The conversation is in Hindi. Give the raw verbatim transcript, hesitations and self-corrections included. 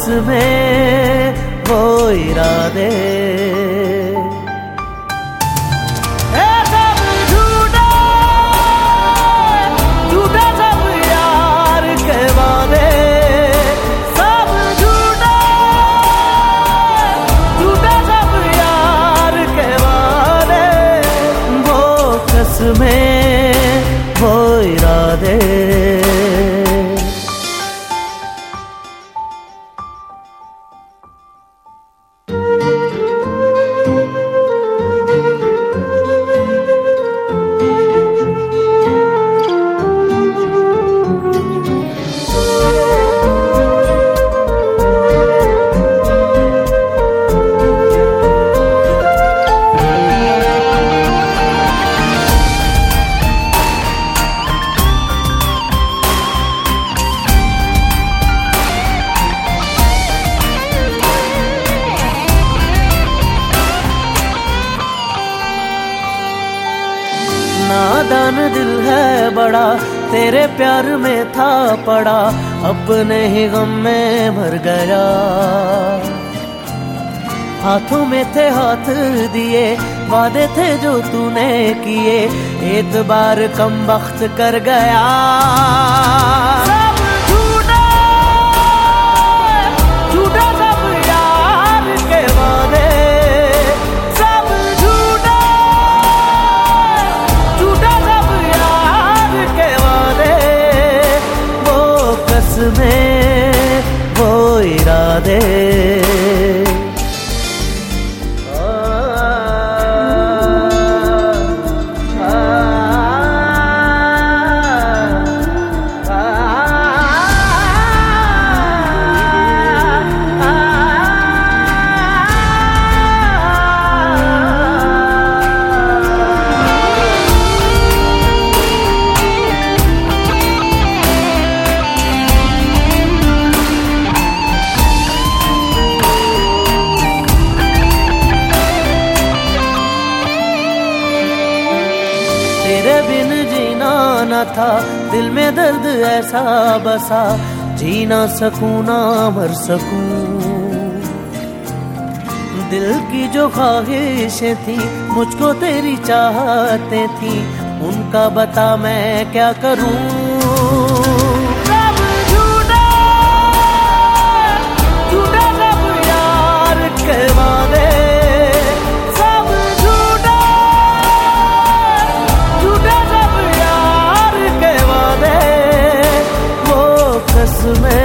कसमें वो इरादे में वो इरादे नादान दिल है बड़ा तेरे प्यार में था पड़ा, अपने ही गम में मर गया। हाथों में थे हाथ दिए, वादे थे जो तूने किए, एतबार कम वक्त कर गया। में वो इरादे तेरे बिन जीना न था, दिल में दर्द ऐसा बसा, जी ना सकूं ना मर सकूं। दिल की जो ख्वाहिशें थी, मुझको तेरी चाहते थी, उनका बता मैं क्या करूं। में